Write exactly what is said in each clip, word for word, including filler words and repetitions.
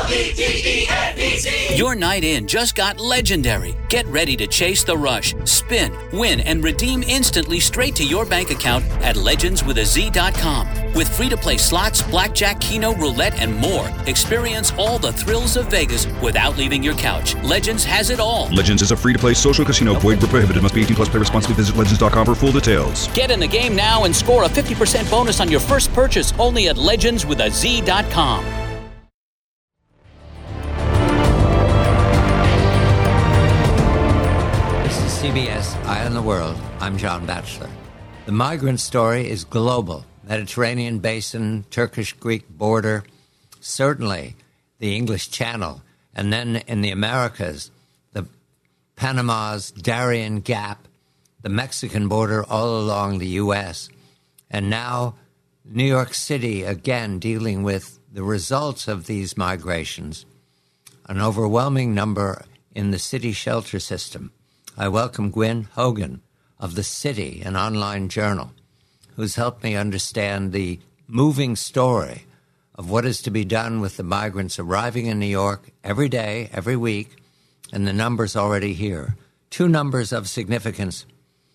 L E G E N D Z. Your night in just got legendary. Get ready to chase the rush, spin, win, and redeem instantly straight to your bank account at legends with a z dot com. With free-to-play slots, blackjack, keno, roulette, and more, experience all the thrills of Vegas without leaving your couch. Legends has it all. Legends is a free-to-play social casino. Void where prohibited. Must be eighteen plus. Play responsibly. Visit legends dot com for full details. Get in the game now and score a fifty percent bonus on your first purchase only at legends with a z dot com. This is C B S Eye on the World. I'm John Batchelor. The migrant story is global. Mediterranean basin, Turkish-Greek border, certainly the English Channel, and then in the Americas, the Panama's Darien Gap, the Mexican border all along the U S, and now New York City again dealing with the results of these migrations, an overwhelming number in the city shelter system. I welcome Gwyn Hogan of The City, an online journal, who's helped me understand the moving story of what is to be done with the migrants arriving in New York every day, every week, and the numbers already here. Two numbers of significance.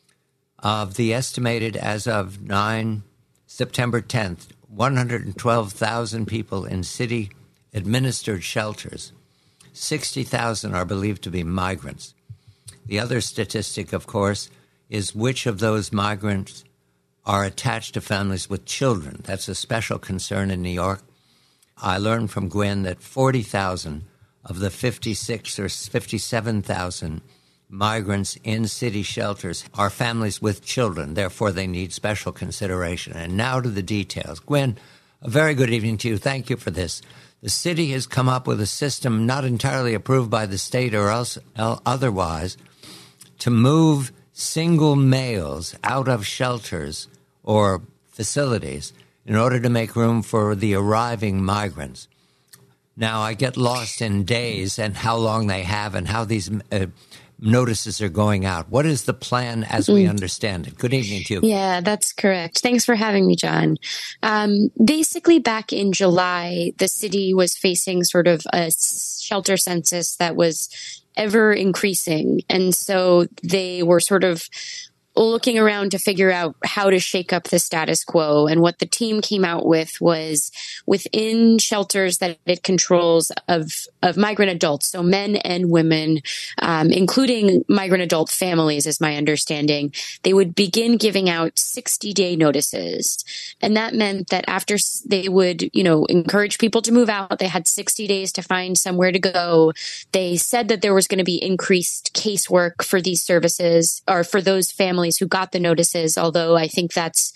Of the estimated, as of nine September tenth, one hundred twelve thousand people in city-administered shelters. sixty thousand are believed to be migrants. The other statistic, of course, is which of those migrants are attached to families with children. That's a special concern in New York. I learned from Gwyn that forty thousand of the fifty-six or fifty-seven thousand migrants in city shelters are families with children. Therefore, they need special consideration. And now to the details. Gwyn, a very good evening to you. Thank you for this. The city has come up with a system not entirely approved by the state or else otherwise to move single males out of shelters or facilities in order to make room for the arriving migrants. Now, I get lost in days and how long they have and how these uh, notices are going out. What is the plan as we mm. understand it? Good evening to you. Yeah, that's correct. Thanks for having me, John. Um, basically, back in July, the city was facing sort of a shelter census that was ever increasing. And so they were sort of looking around to figure out how to shake up the status quo. And what the team came out with was within shelters that it controls of, of migrant adults, so men and women, um, including migrant adult families, is my understanding, they would begin giving out sixty-day notices. And that meant that after they would, you know, encourage people to move out, they had sixty days to find somewhere to go. They said that there was going to be increased casework for these services or for those families who got the notices, although I think that's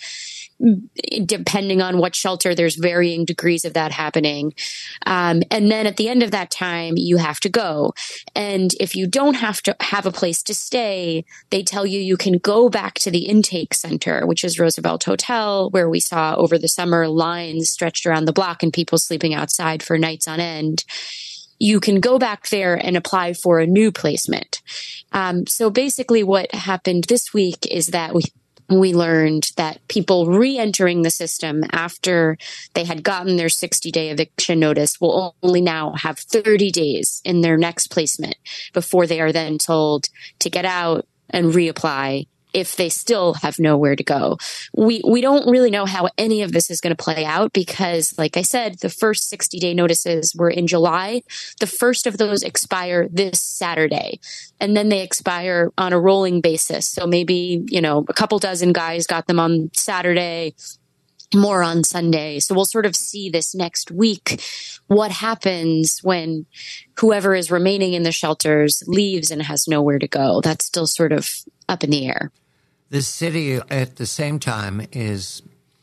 depending on what shelter, there's varying degrees of that happening. Um, and then at the end of that time, you have to go. And if you don't have to have a place to stay, they tell you you can go back to the intake center, which is Roosevelt Hotel, where we saw over the summer lines stretched around the block and people sleeping outside for nights on end. You can go back there and apply for a new placement. Um, so basically what happened this week is that we we learned that people re-entering the system after they had gotten their sixty-day eviction notice will only now have thirty days in their next placement before they are then told to get out and reapply if they still have nowhere to go. We we don't really know how any of this is going to play out because, like I said, the first sixty-day notices were in July. The first of those expire this Saturday, and then they expire on a rolling basis. So maybe, you know, a couple dozen guys got them on Saturday, more on Sunday. So we'll sort of see this next week what happens when whoever is remaining in the shelters leaves and has nowhere to go. That's still sort of up in the air. The city, at the same time, is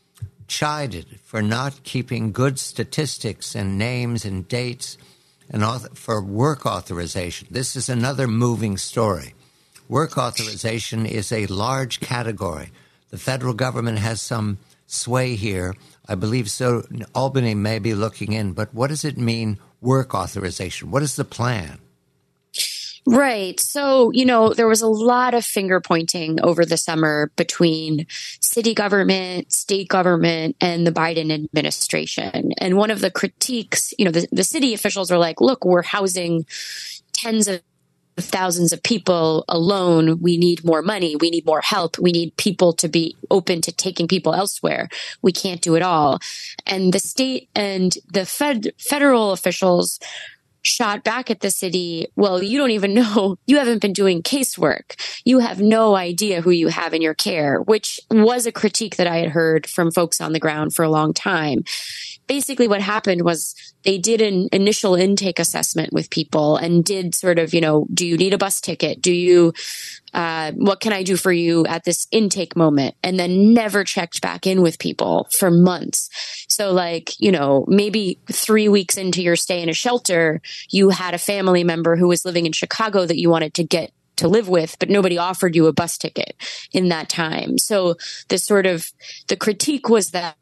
chided for not keeping good statistics and names and dates and author- for work authorization. This is another moving story. Work authorization is a large category. The federal government has some sway here. I believe so. Albany may be looking in, but what does it mean, work authorization? What is the plan? Right. So, you know, there was a lot of finger pointing over the summer between city government, state government, and the Biden administration. And one of the critiques, you know, the, the city officials are like, look, we're housing tens of thousands of people alone. We need more money. We need more help. We need people to be open to taking people elsewhere. We can't do it all. And the state and the fed, federal officials shot back at the city, well, you don't even know, you haven't been doing casework. You have no idea who you have in your care, which was a critique that I had heard from folks on the ground for a long time. Basically, what happened was they did an initial intake assessment with people and did sort of, you know, do you need a bus ticket? Do you, uh, what can I do for you at this intake moment? And then never checked back in with people for months. So like, you know, maybe three weeks into your stay in a shelter, you had a family member who was living in Chicago that you wanted to get to live with, but nobody offered you a bus ticket in that time. So this sort of, the critique was that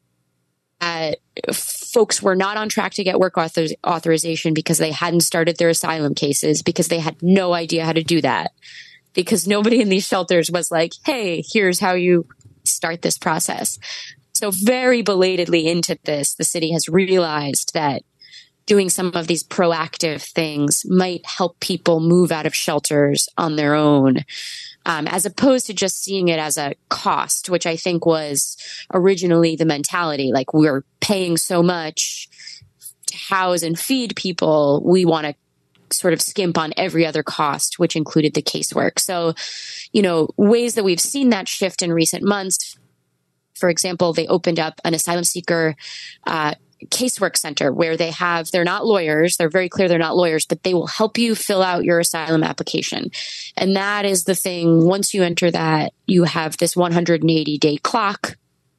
Uh, folks were not on track to get work author- authorization because they hadn't started their asylum cases, because they had no idea how to do that, because nobody in these shelters was like, hey, here's how you start this process. So very belatedly into this, the city has realized that doing some of these proactive things might help people move out of shelters on their own. Um, as opposed to just seeing it as a cost, which I think was originally the mentality. Like, we're paying so much to house and feed people, we want to sort of skimp on every other cost, which included the casework. So, you know, ways that we've seen that shift in recent months. For example, they opened up an asylum seeker uh casework center where they have, they're not lawyers. They're very clear they're not lawyers, but they will help you fill out your asylum application. And that is the thing. Once you enter that, you have this one hundred eighty day clock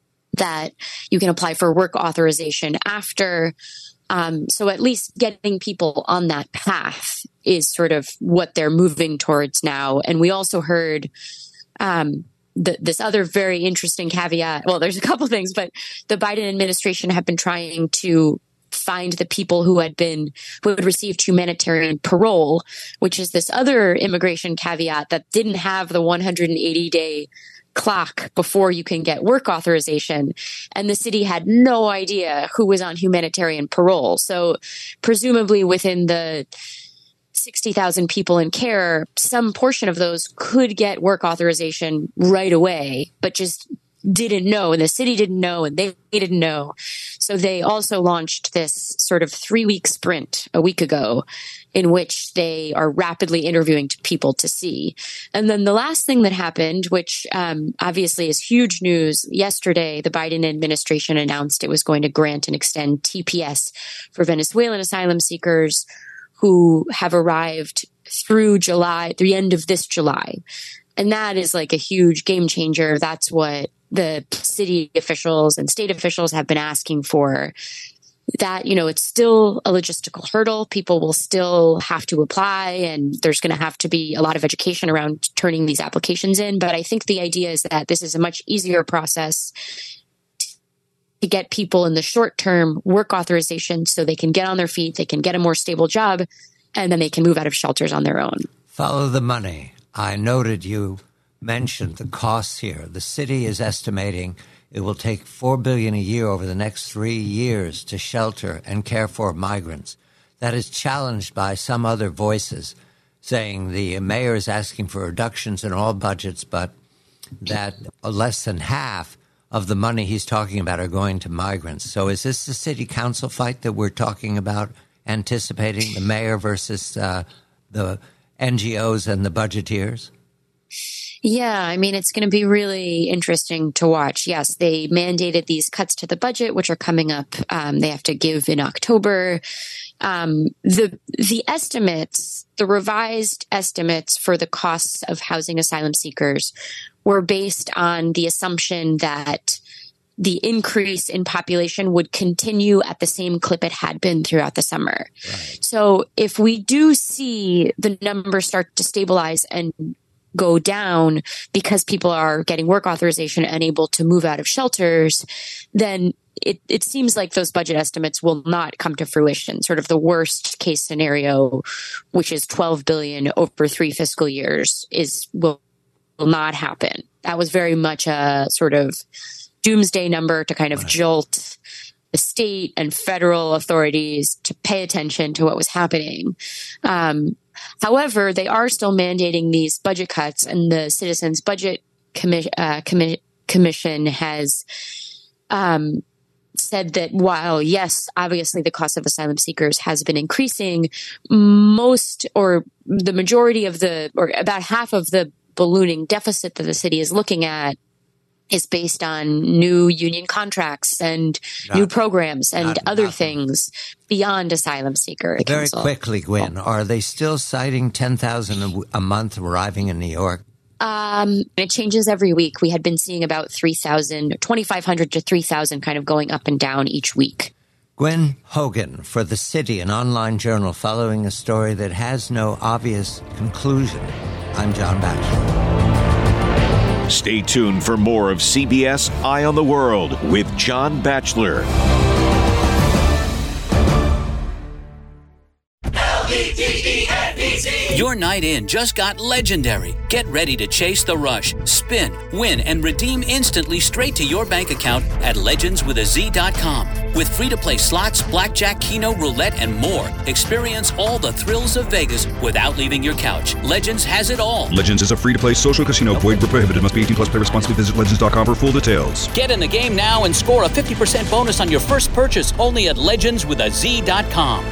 that you can apply for work authorization after. Um, so at least getting people on that path is sort of what they're moving towards now. And we also heard, um, The, this other very interesting caveat. Well, there's a couple things, but the Biden administration have been trying to find the people who had been, who had received humanitarian parole, which is this other immigration caveat that didn't have the one hundred eighty day clock before you can get work authorization. And the city had no idea who was on humanitarian parole. So presumably within the sixty thousand people in care, some portion of those could get work authorization right away, but just didn't know. And the city didn't know, and they didn't know. So they also launched this sort of three week sprint a week ago in which they are rapidly interviewing people to see. And then the last thing that happened, which um, obviously is huge news, yesterday, the Biden administration announced it was going to grant and extend T P S for Venezuelan asylum seekers who have arrived through July, the end of this July. And that is like a huge game changer. That's what the city officials and state officials have been asking for. That, you know, it's still a logistical hurdle. People will still have to apply, and there's going to have to be a lot of education around turning these applications in. But I think the idea is that this is a much easier process to get people in the short term work authorization so they can get on their feet, they can get a more stable job, and then they can move out of shelters on their own. Follow the money. I noted you mentioned the costs here. The city is estimating it will take four billion dollars a year over the next three years to shelter and care for migrants. That is challenged by some other voices saying the mayor is asking for reductions in all budgets, but that less than half of the money he's talking about are going to migrants. So is this the city council fight that we're talking about, anticipating the mayor versus uh, the N G Os and the budgeteers? Yeah, I mean, it's going to be really interesting to watch. Yes, they mandated these cuts to the budget, which are coming up. Um, they have to give in October. Um, the the estimates, the revised estimates for the costs of housing asylum seekers were based on the assumption that the increase in population would continue at the same clip it had been throughout the summer. Right. So if we do see the numbers start to stabilize and go down because people are getting work authorization and able to move out of shelters, then it, it seems like those budget estimates will not come to fruition. Sort of the worst case scenario, which is twelve billion dollars over three fiscal years, is will, will not happen. That was very much a sort of doomsday number to kind of jolt the state and federal authorities to pay attention to what was happening. Um, however, they are still mandating these budget cuts, and the Citizens Budget Commi- uh, Commi- Commission has um, said that while, yes, obviously the cost of asylum seekers has been increasing, most or the majority of the, or about half of the ballooning deficit that the city is looking at is based on new union contracts and not, new programs and other nothing. things beyond asylum seeker Very council. quickly, Gwen, are they still citing ten thousand a month arriving in New York? Um, it changes every week. We had been seeing about three thousand, twenty-five hundred to three thousand kind of going up and down each week. Gwen Hogan for The City, an online journal following a story that has no obvious conclusion. I'm John Batchelor. Stay tuned for more of C B S Eye on the World with John Batchelor. L E G E N B C. Your night in just got legendary. Get ready to chase the rush, spin, win, and redeem instantly straight to your bank account at legends with a z dot com. With free-to-play slots, blackjack, keno, roulette, and more, experience all the thrills of Vegas without leaving your couch. Legends has it all. Legends is a free-to-play social casino. Void where prohibited. Must be eighteen plus. Play responsibly. Visit legends dot com for full details. Get in the game now and score a fifty percent bonus on your first purchase only at legends with a z dot com.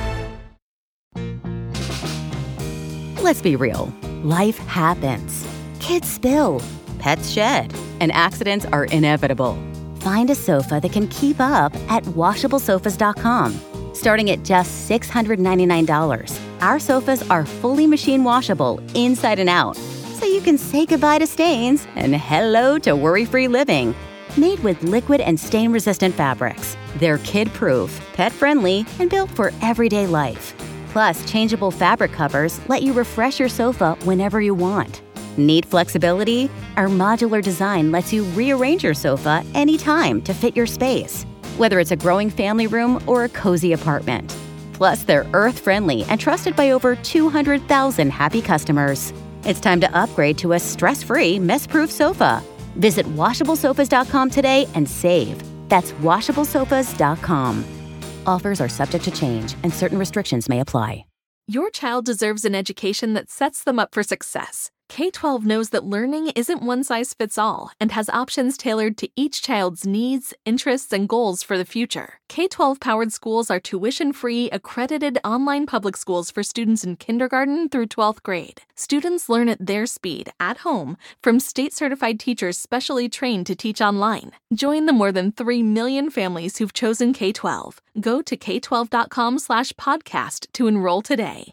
Let's be real. Life happens. Kids spill. Pets shed. And accidents are inevitable. Find a sofa that can keep up at washable sofas dot com. Starting at just six hundred ninety-nine dollars, our sofas are fully machine washable inside and out, so you can say goodbye to stains and hello to worry-free living. Made with liquid and stain-resistant fabrics, they're kid-proof, pet-friendly, and built for everyday life. Plus, changeable fabric covers let you refresh your sofa whenever you want. Need flexibility? Our modular design lets you rearrange your sofa anytime to fit your space, whether it's a growing family room or a cozy apartment. Plus, they're earth-friendly and trusted by over two hundred thousand happy customers. It's time to upgrade to a stress-free, mess-proof sofa. Visit washable sofas dot com today and save. That's washable sofas dot com. Offers are subject to change, and certain restrictions may apply. Your child deserves an education that sets them up for success. K twelve knows that learning isn't one size fits all and has options tailored to each child's needs, interests, and goals for the future. K twelve powered schools are tuition-free, accredited online public schools for students in kindergarten through twelfth grade. Students learn at their speed, at home, from state-certified teachers specially trained to teach online. Join the more than three million families who've chosen K twelve. Go to k twelve dot com slash podcast to enroll today.